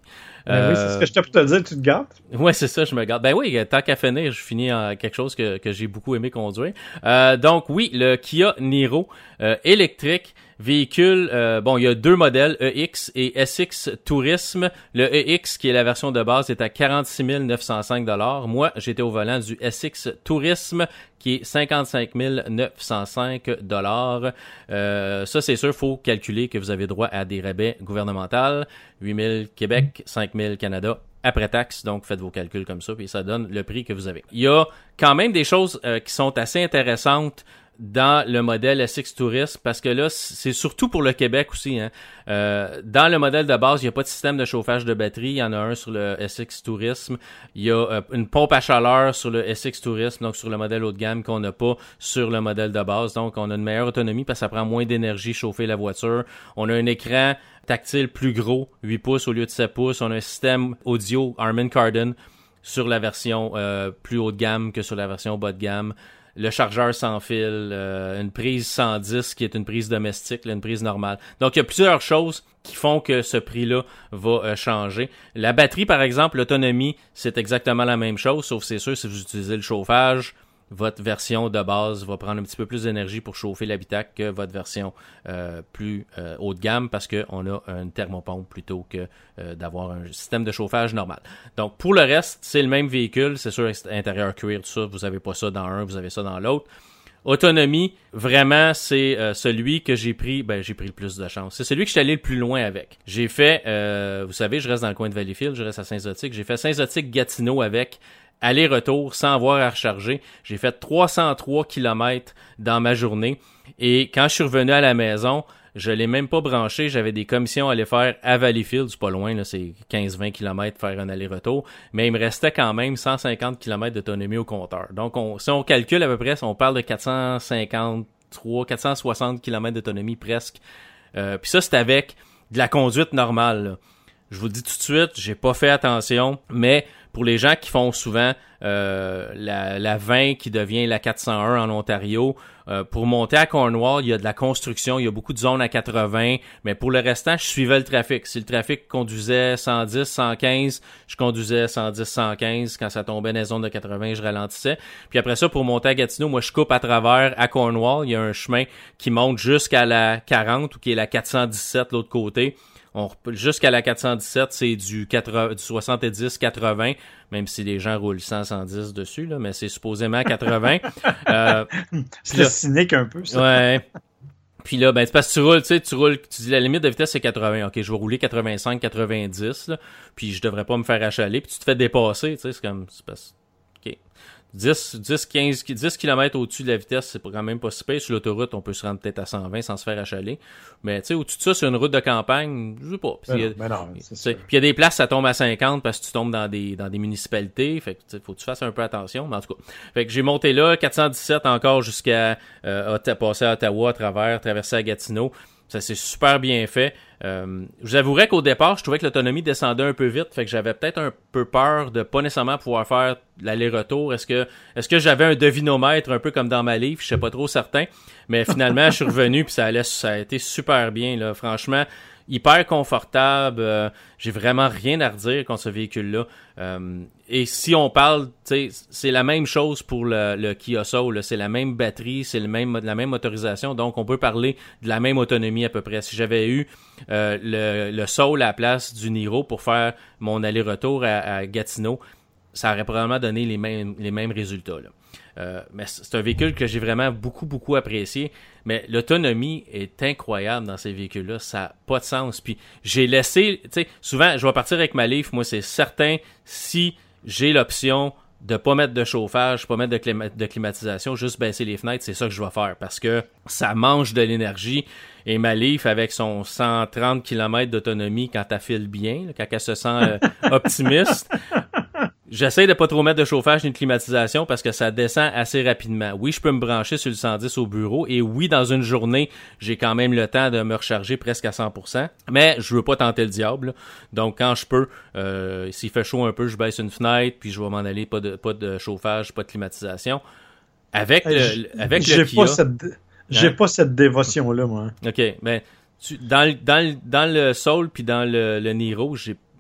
Ben euh, oui, c'est ce que je t'ai pour te dire, tu te gâtes? Ouais, c'est ça, je me garde. Ben oui, tant qu'à finir, je finis en quelque chose que, que j'ai beaucoup aimé conduire. Euh, donc oui, le Kia Niro euh, électrique. Véhicule, euh, bon, il y a deux modèles, E X et S X Tourisme. Le E X, qui est la version de base, est à quarante-six mille neuf cent cinq dollars. Moi, j'étais au volant du S X Tourisme, qui est cinquante-cinq mille neuf cent cinq dollars. Euh, ça, c'est sûr, faut calculer que vous avez droit à des rabais gouvernementaux. huit mille Québec, cinq mille Canada. Après taxe, donc faites vos calculs comme ça, puis ça donne le prix que vous avez. Il y a quand même des choses euh, qui sont assez intéressantes dans le modèle S X Tourisme, parce que là, c'est surtout pour le Québec aussi. Hein. Euh, dans le modèle de base, il n'y a pas de système de chauffage de batterie. Il y en a un sur le S X Tourisme. Il y a euh, une pompe à chaleur sur le S X Tourisme, donc sur le modèle haut de gamme qu'on n'a pas sur le modèle de base. Donc, on a une meilleure autonomie parce que ça prend moins d'énergie chauffer la voiture. On a un écran tactile plus gros, huit pouces au lieu de sept pouces. On a un système audio Harman Kardon sur la version euh, plus haut de gamme que sur la version bas de gamme. Le chargeur sans fil, euh, une prise cent dix qui est une prise domestique, là, une prise normale. Donc, il y a plusieurs choses qui font que ce prix-là va euh, changer. La batterie, par exemple, l'autonomie, c'est exactement la même chose, sauf c'est sûr, si vous utilisez le chauffage, votre version de base va prendre un petit peu plus d'énergie pour chauffer l'habitacle que votre version euh, plus euh, haut de gamme parce qu'on a une thermopompe plutôt que euh, d'avoir un système de chauffage normal. Donc, pour le reste, c'est le même véhicule. C'est sûr, intérieur cuir, tout ça, vous n'avez pas ça dans un, vous avez ça dans l'autre. Autonomie, vraiment, c'est euh, celui que j'ai pris, ben j'ai pris le plus de chance. C'est celui que je suis allé le plus loin avec. J'ai fait, euh, vous savez, je reste dans le coin de Valleyfield, je reste à Saint-Zotique. J'ai fait Saint-Zotique-Gatineau avec aller-retour sans avoir à recharger. J'ai fait trois cent trois kilomètres dans ma journée et quand je suis revenu à la maison, je l'ai même pas branché. J'avais des commissions à aller faire à Valleyfield, c'est pas loin, là, c'est quinze à vingt kilomètres faire un aller-retour, mais il me restait quand même cent cinquante kilomètres d'autonomie au compteur. Donc, on, si on calcule à peu près, on parle de quatre cent cinquante-trois, quatre cent soixante kilomètres d'autonomie presque. Euh, puis ça, c'est avec de la conduite normale, là. Je vous le dis tout de suite, j'ai pas fait attention, mais pour les gens qui font souvent euh, la, la vingt qui devient la quatre cent un en Ontario, euh, pour monter à Cornwall, il y a de la construction, il y a beaucoup de zones à quatre-vingts, mais pour le restant, je suivais le trafic. Si le trafic conduisait cent dix, cent quinze, je conduisais cent dix, cent quinze. Quand ça tombait dans les zones de quatre-vingts, je ralentissais. Puis après ça, pour monter à Gatineau, moi, je coupe à travers à Cornwall. Il y a un chemin qui monte jusqu'à la quarante ou qui est la quatre cent dix-sept de l'autre côté. On, jusqu'à la quatre cent dix-sept, c'est du, quatre-vingts, du soixante-dix quatre-vingts, même si les gens roulent cent, cent dix dessus, là, mais c'est supposément quatre-vingts. euh, c'est là, cynique un peu, ça. Ouais. Puis là, ben, c'est parce que tu roules, tu sais, tu roules, tu dis la limite de vitesse c'est quatre-vingts. Ok, je vais rouler quatre-vingt-cinq, quatre-vingt-dix, là, puis je devrais pas me faire achaler, puis tu te fais dépasser, tu sais, c'est comme, c'est parce, ok. dix, dix, quinze, dix kilomètres au-dessus de la vitesse, c'est quand même pas si pire. Sur l'autoroute, on peut se rendre peut-être à cent vingt sans se faire achaler. Mais, tu sais, au-dessus de ça, sur une route de campagne, je sais pas. Puis il ben non, y a des places, ça tombe à cinquante parce que tu tombes dans des, dans des municipalités. Fait que, faut que tu fasses un peu attention. Mais en tout cas. Fait que j'ai monté là, quatre cent dix-sept encore jusqu'à, euh, passer à Ottawa à travers, traverser à Gatineau. Ça s'est super bien fait. Euh, je vous avouerais qu'au départ, je trouvais que l'autonomie descendait un peu vite, fait que j'avais peut-être un peu peur de pas nécessairement pouvoir faire l'aller-retour. Est-ce que est-ce que j'avais un devinomètre un peu comme dans ma livre? Je sais pas trop certain. Mais finalement, je suis revenu puis ça allait, ça a été super bien, là. Franchement, hyper confortable. Euh, j'ai vraiment rien à redire contre ce véhicule-là. Euh, et si on parle, tu sais, c'est la même chose pour le, le Kia Soul, là. C'est la même batterie, c'est le même, la même motorisation. Donc, on peut parler de la même autonomie à peu près. Si j'avais eu euh, le, le Soul à la place du Niro pour faire mon aller-retour à, à Gatineau, ça aurait probablement donné les mêmes, les mêmes résultats, là. Euh, mais c'est un véhicule que j'ai vraiment beaucoup, beaucoup apprécié. Mais l'autonomie est incroyable dans ces véhicules-là. Ça n'a pas de sens. Puis j'ai laissé, tu sais, souvent, je vais partir avec ma Leaf. Moi, c'est certain, si j'ai l'option de pas mettre de chauffage, pas mettre de, clima- de climatisation, juste baisser les fenêtres, c'est ça que je vais faire. Parce que ça mange de l'énergie. Et ma Leaf, avec son cent trente kilomètres d'autonomie, quand elle file bien, là, quand elle se sent euh, optimiste, j'essaie de pas trop mettre de chauffage ni de climatisation parce que ça descend assez rapidement. Oui, je peux me brancher sur le cent dix au bureau et oui, dans une journée, j'ai quand même le temps de me recharger presque à cent pour cent. Mais je veux pas tenter le diable, là. Donc, quand je peux, euh, s'il fait chaud un peu, je baisse une fenêtre puis je vais m'en aller, pas de, pas de chauffage, pas de climatisation. Avec le, j'ai, avec j'ai le pas Kia... Cette, j'ai hein? pas cette dévotion-là, moi. OK, ben, tu, dans, dans, dans le Soul puis dans le, le Niro, j'ai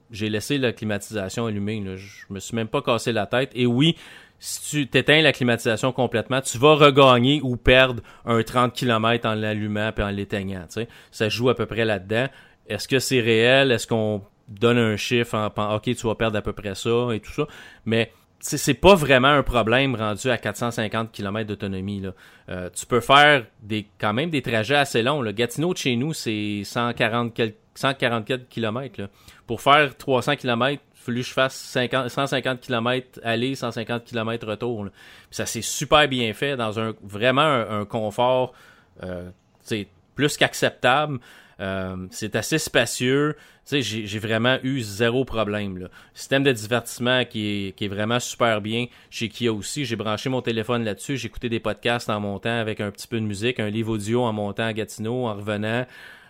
j'ai laissé la climatisation allumée. Là. Je me suis même pas cassé la tête. Et oui, si tu t'éteins la climatisation complètement, tu vas regagner ou perdre un trente kilomètres en l'allumant et en l'éteignant. T'sais. Ça joue à peu près là-dedans. Est-ce que c'est réel? Est-ce qu'on donne un chiffre en pensant, OK, tu vas perdre à peu près ça et tout ça? Mais c'est, c'est pas vraiment un problème rendu à quatre cent cinquante kilomètres d'autonomie. Là. Euh, tu peux faire des quand même des trajets assez longs. Là. Gatineau de chez nous, c'est cent quarante cent quarante-quatre kilomètres. Là. Pour faire trois cents kilomètres, il a fallu que je fasse cinquante, cent cinquante kilomètres aller, cent cinquante kilomètres retour. Là. Puis ça s'est super bien fait dans un vraiment un, un confort euh, plus qu'acceptable. Euh, c'est assez spacieux. Tu sais, j'ai, j'ai vraiment eu zéro problème. Là. Système de divertissement qui est, qui est vraiment super bien chez Kia aussi. J'ai branché mon téléphone là-dessus. J'ai écouté des podcasts en montant avec un petit peu de musique, un livre audio en montant à Gatineau, en revenant.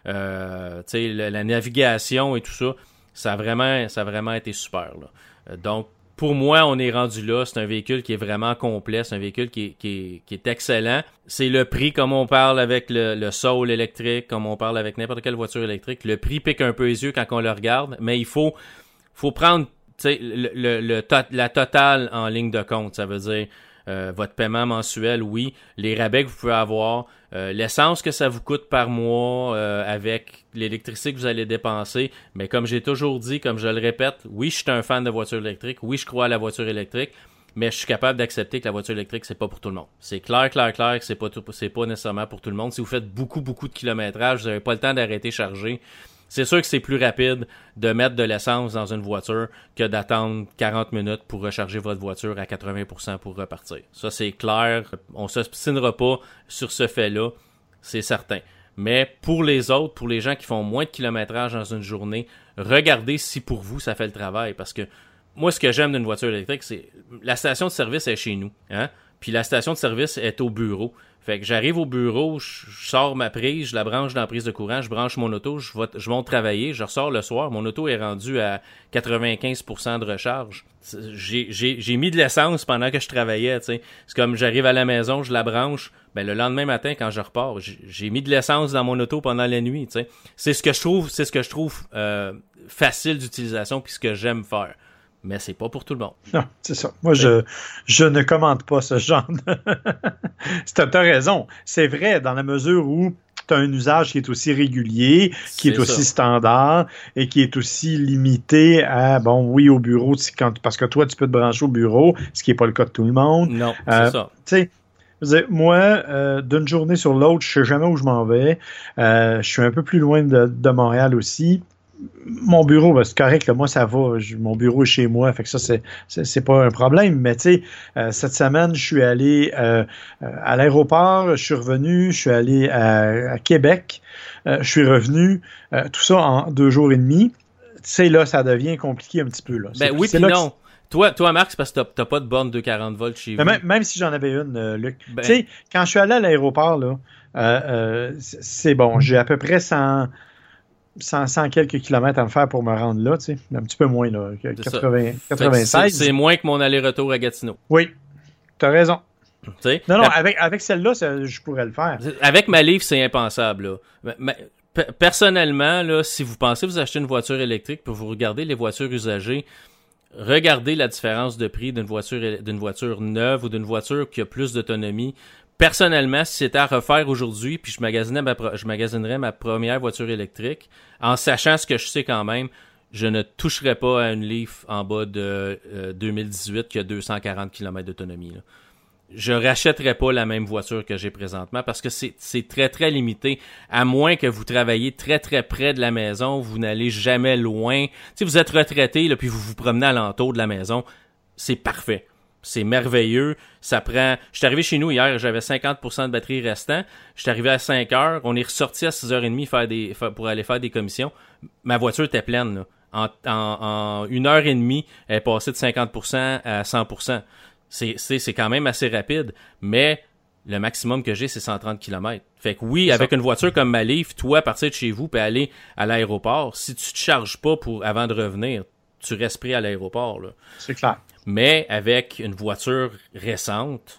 Euh, tu sais, la, la navigation et tout ça, ça a vraiment, ça a vraiment été super. Là. Euh, donc, pour moi, on est rendu là. C'est un véhicule qui est vraiment complet. C'est un véhicule qui est, qui est, qui est excellent. C'est le prix, comme on parle avec le, le Soul électrique, comme on parle avec n'importe quelle voiture électrique. Le prix pique un peu les yeux quand on le regarde, mais il faut, faut prendre le, le, le, la totale en ligne de compte. Ça veut dire euh, votre paiement mensuel, oui. Les rabais que vous pouvez avoir. Euh, l'essence que ça vous coûte par mois euh, avec l'électricité que vous allez dépenser. Mais comme j'ai toujours dit, comme je le répète, oui, je suis un fan de voiture électrique. Oui, je crois à la voiture électrique. Mais je suis capable d'accepter que la voiture électrique, c'est pas pour tout le monde. C'est clair, clair, clair que c'est pas tout, c'est pas nécessairement pour tout le monde. Si vous faites beaucoup, beaucoup de kilométrage, vous n'avez pas le temps d'arrêter charger. C'est sûr que c'est plus rapide de mettre de l'essence dans une voiture que d'attendre quarante minutes pour recharger votre voiture à quatre-vingts pour cent pour repartir. Ça, c'est clair. On ne s'obstinera pas sur ce fait-là, c'est certain. Mais pour les autres, pour les gens qui font moins de kilométrage dans une journée, regardez si pour vous, ça fait le travail. Parce que moi, ce que j'aime d'une voiture électrique, c'est la station de service est chez nous. Hein? Puis la station de service est au bureau. Fait que j'arrive au bureau, je, je sors ma prise, je la branche dans la prise de courant, je branche mon auto, je, vais, je monte travailler, je ressors le soir, mon auto est rendu à quatre-vingt-quinze pour cent de recharge. J'ai, j'ai, j'ai mis de l'essence pendant que je travaillais, tu sais. C'est comme j'arrive à la maison, je la branche, ben le lendemain matin quand je repars, j'ai, j'ai mis de l'essence dans mon auto pendant la nuit, tu sais. C'est ce que je trouve, c'est ce que je trouve euh, facile d'utilisation puis ce que j'aime faire. Mais c'est pas pour tout le monde. Non, c'est ça. Moi, je, je ne commente pas ce genre de... Tu as raison. C'est vrai, dans la mesure où tu as un usage qui est aussi régulier, qui est, est aussi ça. Standard et qui est aussi limité à, bon, oui, au bureau, quand, parce que toi, tu peux te brancher au bureau, ce qui n'est pas le cas de tout le monde. Non, c'est euh, ça. Tu sais, moi, euh, d'une journée sur l'autre, je sais jamais où je m'en vais. Euh, je suis un peu plus loin de, de Montréal aussi. Mon bureau, ben, c'est correct, là, moi ça va, je, mon bureau est chez moi, fait que ça c'est c'est, c'est pas un problème, mais tu sais, euh, cette semaine je suis allé euh, à l'aéroport, je suis revenu, je suis allé à, à Québec, euh, je suis revenu, euh, tout ça en deux jours et demi. Tu sais, là ça devient compliqué un petit peu là. Ben c'est, oui puis non. Toi, toi, Marc, c'est parce que t'as, t'as pas de borne deux cent quarante volts chez vous. Même, même si j'en avais une, euh, Luc. Ben... Tu sais, quand je suis allé à l'aéroport là, euh, euh, c'est bon, j'ai à peu près cent cent, cent quelques kilomètres à me faire pour me rendre là, tu sais, un petit peu moins, là, quatre-vingts, quatre-vingt-seize. C'est, c'est moins que mon aller-retour à Gatineau. Oui, t'as raison. T'sais, non, non, la... avec, avec celle-là, ça, je pourrais le faire. Avec ma Leaf, c'est impensable, là. Mais, mais, personnellement, là, si vous pensez vous acheter une voiture électrique pour vous regarder les voitures usagées, regardez la différence de prix d'une voiture, d'une voiture neuve ou d'une voiture qui a plus d'autonomie. Personnellement, si c'était à refaire aujourd'hui, puis je magasinais ma, je magasinerais ma première voiture électrique, en sachant ce que je sais quand même, je ne toucherais pas à une Leaf en bas de euh, deux mille dix-huit qui a deux cent quarante kilomètres d'autonomie. Là. Je rachèterais pas la même voiture que j'ai présentement parce que c'est, c'est très, très limité. À moins que vous travaillez très, très près de la maison, vous n'allez jamais loin. Si vous êtes retraité, là, puis vous vous promenez alentour de la maison, c'est parfait. C'est merveilleux. Ça prend... Je suis arrivé chez nous hier, j'avais cinquante pour cent de batterie restant. Je suis arrivé à cinq heures. On est ressorti à six heures trente faire des... pour aller faire des commissions. Ma voiture était pleine, là. En, en, en une heure et demie, elle est passée de cinquante pour cent à cent pour cent. C'est, c'est, c'est quand même assez rapide, mais le maximum que j'ai, c'est cent trente kilomètres. Fait que oui, avec une voiture comme ma Leaf, toi, partir de chez vous puis aller à l'aéroport, si tu te charges pas pour avant de revenir, tu restes pris à l'aéroport, là. C'est clair. Mais avec une voiture récente,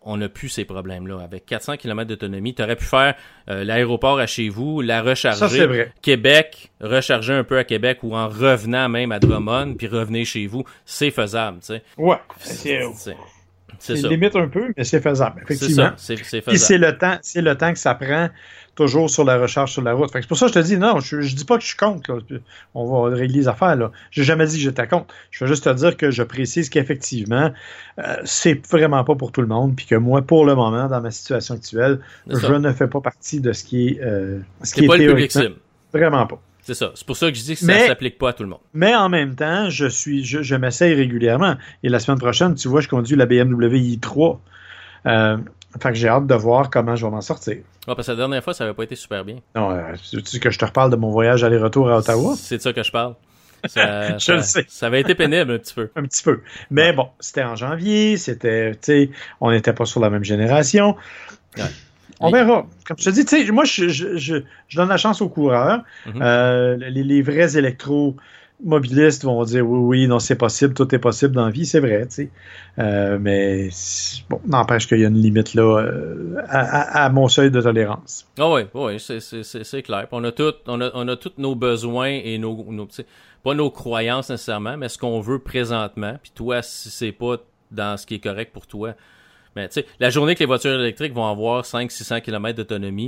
on n'a plus ces problèmes-là. Avec quatre cents kilomètres d'autonomie, tu aurais pu faire euh, l'aéroport à chez vous, la recharger. Ça, c'est vrai. Québec, recharger un peu à Québec ou en revenant même à Drummond, puis revenir chez vous. C'est faisable, tu sais. Ouais. C'est, c'est, c'est c'est ça. limite un peu, mais c'est faisable, effectivement. C'est ça, c'est, c'est faisable. Puis c'est le temps, c'est le temps que ça prend toujours sur la recharge sur la route. Fait que c'est pour ça que je te dis, non, je, je dis pas que je suis contre, là. On va régler les affaires, là. J'ai jamais dit que j'étais contre. Je veux juste te dire que je précise qu'effectivement, euh, c'est vraiment pas pour tout le monde, puis que moi, pour le moment, dans ma situation actuelle, je ne fais pas partie de ce qui est, euh, ce qui c'est est pas le public cible. Vraiment pas. C'est ça. C'est pour ça que je dis que ça mais, s'applique pas à tout le monde. Mais en même temps, je suis, je, je m'essaye régulièrement. Et la semaine prochaine, tu vois, je conduis la B M W i trois. Euh, fait que j'ai hâte de voir comment je vais m'en sortir. Ouais, parce que la dernière fois, ça avait pas été super bien. Non, euh, tu dis que je te reparle de mon voyage aller-retour à Ottawa? C'est de ça que je parle. Ça, je ça, le sais. Ça avait été pénible un petit peu. Un petit peu. Mais ouais. Bon, c'était en janvier, c'était, tu sais, on n'était pas sur la même génération. Ouais. On verra. Comme je te dis, tu sais, moi, je, je, je, je donne la chance aux coureurs. Mm-hmm. Euh, les, les vrais électromobilistes vont dire oui, oui, non, c'est possible, tout est possible dans la vie, c'est vrai, tu sais. Euh, mais bon, n'empêche qu'il y a une limite là euh, à, à, à mon seuil de tolérance. Ah oui, oui, c'est, c'est, c'est, c'est clair. On a tout, on a, on a tous nos besoins et nos, nos pas nos croyances nécessairement, mais ce qu'on veut présentement. Puis toi, si c'est pas dans ce qui est correct pour toi. Mais tu sais, la journée que les voitures électriques vont avoir cinq cents à six cents kilomètres d'autonomie,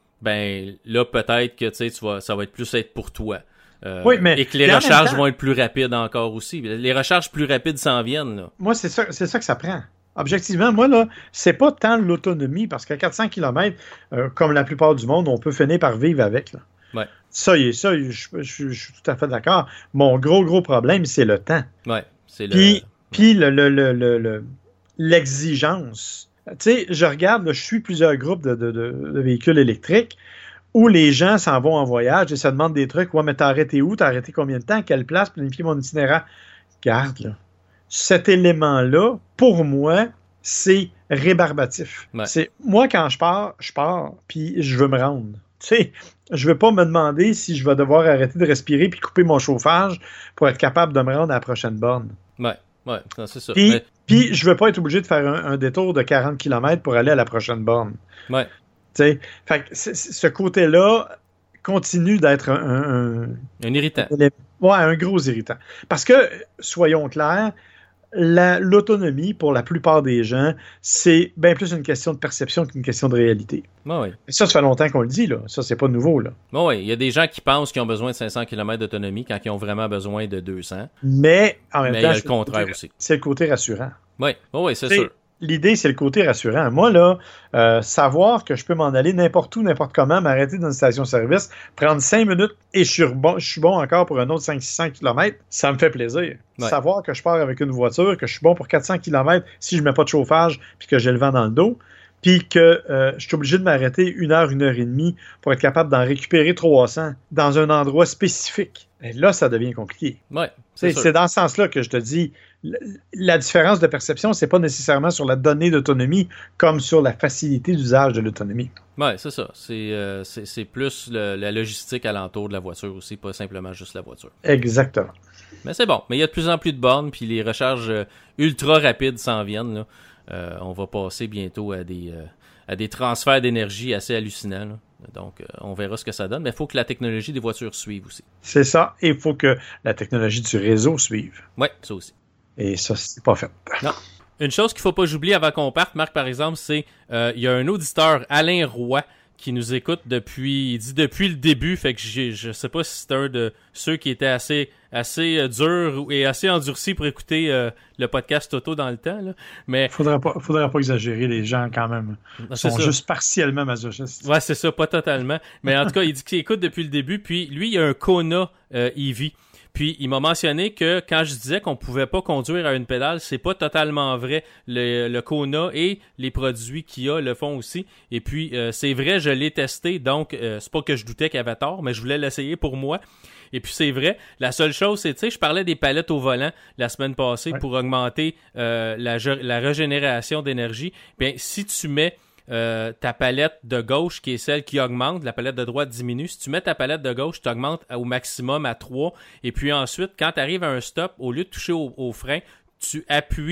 ben là, peut-être que tu sais, tu vas, ça va être plus être pour toi. Euh, oui, mais et que les recharges temps, vont être plus rapides encore aussi. Les recharges plus rapides s'en viennent. Là. Moi, c'est ça, c'est ça que ça prend. Objectivement, moi, là, c'est pas tant l'autonomie, parce qu'à quatre cents kilomètres, euh, comme la plupart du monde, on peut finir par vivre avec. Là. Ouais. Ça, y est, ça, je, je, je, je suis tout à fait d'accord. Mon gros, gros problème, c'est le temps. Ouais, c'est le... Puis, puis le, le, le, le, le l'exigence. Tu sais, je regarde, là, je suis plusieurs groupes de, de, de, de véhicules électriques où les gens s'en vont en voyage et se demandent des trucs. Ouais, mais t'as arrêté où? T'as arrêté combien de temps? À quelle place? Planifier mon itinéraire. Garde, là. Cet élément-là, pour moi, c'est rébarbatif. Ouais. C'est, moi, quand je pars, je pars, puis je veux me rendre. Tu sais, je veux pas me demander si je vais devoir arrêter de respirer puis couper mon chauffage pour être capable de me rendre à la prochaine borne. Ouais. Ouais, non, c'est ça. Puis, mais... puis je veux pas être obligé de faire un, un détour de quarante kilomètres pour aller à la prochaine borne. Ouais. Tu sais, fait que ce côté-là continue d'être un... Un, un, un irritant. Un, ouais, un gros irritant. Parce que, soyons clairs, la, l'autonomie, pour la plupart des gens, c'est bien plus une question de perception qu'une question de réalité. Ouais, ouais. Et ça, ça fait longtemps qu'on le dit, là. Ça, c'est pas nouveau, là. Ouais, ouais. Il y a des gens qui pensent qu'ils ont besoin de cinq cents kilomètres d'autonomie quand ils ont vraiment besoin de deux cents. Mais, en même Mais temps, il y a le contraire côté, aussi. C'est le côté rassurant. Oui, ouais, ouais, c'est sûr. L'idée, c'est le côté rassurant. Moi, là, euh, savoir que je peux m'en aller n'importe où, n'importe comment, m'arrêter dans une station-service, prendre cinq minutes et je suis bon, je suis bon encore pour un autre cinq cents à six cents kilomètres, ça me fait plaisir. Ouais. Savoir que je pars avec une voiture, que je suis bon pour quatre cents kilomètres si je mets pas de chauffage puis que j'ai le vent dans le dos, puis que euh, je suis obligé de m'arrêter une heure, une heure et demie pour être capable d'en récupérer trois cents dans un endroit spécifique. Et là, ça devient compliqué. Ouais, c'est, c'est dans ce sens-là que je te dis, la différence de perception, c'est pas nécessairement sur la donnée d'autonomie comme sur la facilité d'usage de l'autonomie. Oui, c'est ça. C'est, euh, c'est, c'est plus le, la logistique alentour de la voiture aussi, pas simplement juste la voiture. Exactement. Mais c'est bon. Mais il y a de plus en plus de bornes, puis les recharges euh, ultra rapides s'en viennent. Là. Euh, on va passer bientôt à des, euh, à des transferts d'énergie assez hallucinants. Là. Donc, euh, on verra ce que ça donne. Mais il faut que la technologie des voitures suive aussi. C'est ça. Et il faut que la technologie du réseau suive. Oui, ça aussi. Et ça, c'est pas fait. Non. Une chose qu'il faut pas j'oublie avant qu'on parte, Marc, par exemple, c'est euh, il y a un auditeur, Alain Roy, qui nous écoute depuis, il dit depuis le début, fait que j'ai, je sais pas si c'est un de ceux qui étaient assez assez euh, dur et assez endurcis pour écouter euh, le podcast auto dans le temps, là. Mais faudrait pas, faudrait pas exagérer, les gens quand même. Ils sont ça. Juste partiellement masochistes. Ouais, c'est ça, pas totalement. Mais en tout cas, il dit qu'il écoute depuis le début, puis lui, il a un Kona euh, E V. Puis il m'a mentionné que quand je disais qu'on pouvait pas conduire à une pédale, c'est pas totalement vrai. Le, le Kona et les produits Kia le font aussi. Et puis euh, c'est vrai, je l'ai testé, donc euh, c'est pas que je doutais qu'il avait tort, mais je voulais l'essayer pour moi. Et puis c'est vrai, la seule chose, c'est, tu sais, je parlais des palettes au volant la semaine passée ouais. pour augmenter euh, la, la régénération d'énergie. Bien, si tu mets Euh, ta palette de gauche qui est celle qui augmente, la palette de droite diminue. Si tu mets ta palette de gauche, tu augmentes au maximum à trois et puis ensuite, quand tu arrives à un stop, au lieu de toucher au, au frein, tu appuies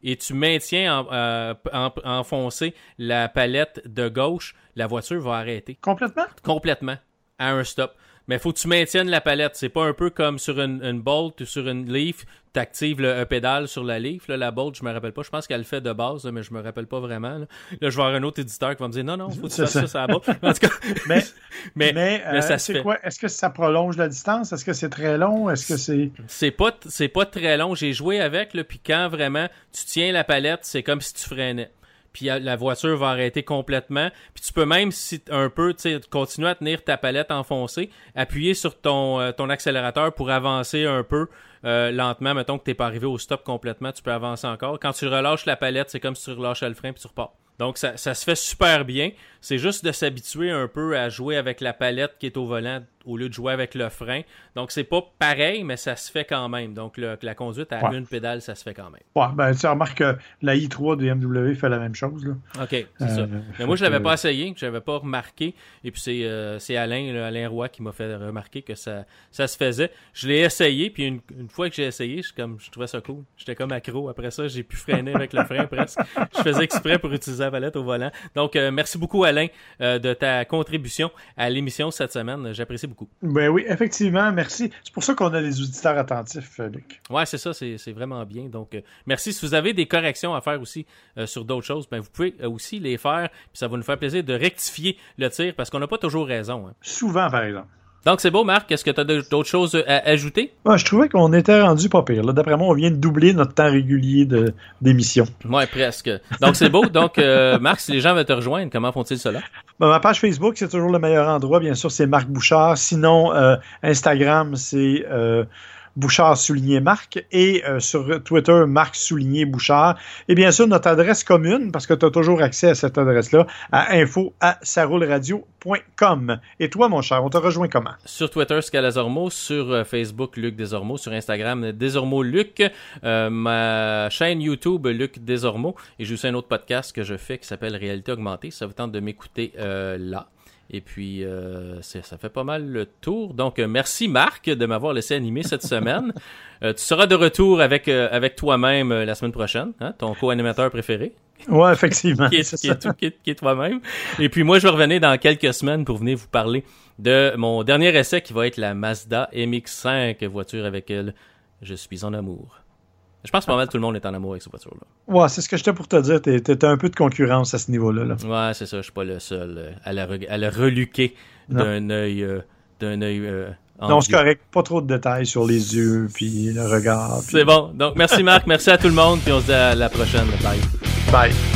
et tu maintiens en, euh, en, enfoncé la palette de gauche, la voiture va arrêter. Complètement? Complètement, à un stop. Mais il faut que tu maintiennes la palette. C'est pas un peu comme sur une, une Bolt ou sur une Leaf, tu actives le un pédale sur la Leaf. Là, la Bolt, je me rappelle pas. Je pense qu'elle le fait de base, là, mais je me rappelle pas vraiment. Là, là je vais avoir un autre éditeur qui va me dire non, non, faut que tu fasses ça, ça à la Bolt. En tout cas, mais, mais, mais, mais euh, ça se c'est fait. Quoi? Est-ce que ça prolonge la distance? Est-ce que c'est très long? Est-ce que c'est... C'est pas, c'est pas très long. J'ai joué avec, là, puis quand vraiment tu tiens la palette, c'est comme si tu freinais. Puis la voiture va arrêter complètement. Puis tu peux même, si un peu, tu sais, continuer à tenir ta palette enfoncée, appuyer sur ton, euh, ton accélérateur pour avancer un peu euh, lentement. Mettons que t'es pas arrivé au stop complètement, tu peux avancer encore. Quand tu relâches la palette, c'est comme si tu relâchais le frein puis tu repars. Donc ça, ça se fait super bien. C'est juste de s'habituer un peu à jouer avec la palette qui est au volant au lieu de jouer avec le frein. Donc c'est pas pareil, mais ça se fait quand même. Donc le, la conduite à ouais. une pédale, ça se fait quand même. Ouais, ben tu remarques que la i trois de B M W fait la même chose, là. OK, c'est euh, ça. Mais moi je l'avais pas essayé, je l'avais pas remarqué. Et puis c'est, euh, c'est Alain, là, Alain Roy qui m'a fait remarquer que ça, ça se faisait. Je l'ai essayé, puis une, une fois que j'ai essayé, je, comme, je trouvais ça cool. J'étais comme accro. Après ça, j'ai pu freiner avec le frein presque. Je faisais exprès pour utiliser la palette au volant. Donc euh, merci beaucoup Alain euh, de ta contribution à l'émission cette semaine. J'apprécie beaucoup. Ben oui, effectivement, merci. C'est pour ça qu'on a des auditeurs attentifs, Luc. Ouais, c'est ça, c'est, c'est vraiment bien. Donc, euh, merci. Si vous avez des corrections à faire aussi euh, sur d'autres choses, ben vous pouvez euh, aussi les faire. Puis ça va nous faire plaisir de rectifier le tir parce qu'on n'a pas toujours raison. Hein. Souvent, par exemple. Donc, c'est beau, Marc. Est-ce que tu as d'autres choses à ajouter? Ouais, je trouvais qu'on était rendu pas pire. Là. D'après moi, on vient de doubler notre temps régulier de, d'émission. Ouais, presque. Donc, c'est beau. Donc, euh, Marc, si les gens veulent te rejoindre, comment font-ils cela? Ben, ma page Facebook, c'est toujours le meilleur endroit. Bien sûr, c'est Marc Bouchard. Sinon, euh, Instagram, c'est... Euh, Bouchard souligné Marc et euh, sur Twitter, Marc souligné Bouchard. Et bien sûr, notre adresse commune, parce que tu as toujours accès à cette adresse-là, à info arobase ça roule radio point com. Et toi, mon cher, on te rejoint comment? Sur Twitter, Scalazormo, sur euh, Facebook, Luc Desormeaux, sur Instagram, Desormeaux Luc, euh, ma chaîne YouTube, Luc Desormeaux, et j'ai aussi un autre podcast que je fais qui s'appelle Réalité Augmentée. Ça vous tente de m'écouter euh, là. Et puis, euh, c'est, ça fait pas mal le tour. Donc, euh, merci Marc de m'avoir laissé animer cette semaine. Euh, tu seras de retour avec, euh, avec toi-même euh, la semaine prochaine, hein, ton co-animateur préféré. Ouais, effectivement. qui, est, qui, est tout, qui, est, qui est toi-même. Et puis, moi, je vais revenir dans quelques semaines pour venir vous parler de mon dernier essai qui va être la Mazda M X cinq, voiture avec laquelle je suis en amour. Je pense que pas mal tout le monde est en amour avec cette voiture-là. Ouais, c'est ce que j'étais pour te dire. T'es, t'as un peu de concurrence à ce niveau-là. Là. Ouais, c'est ça. Je suis pas le seul euh, à, la re- à la reluquer d'un œil... Euh, d'un œil euh, non, c'est correct. Pas trop de détails sur les yeux puis le regard. Puis... C'est bon. Donc, merci Marc. Merci à tout le monde. Puis on se dit à la prochaine. Bye. Bye.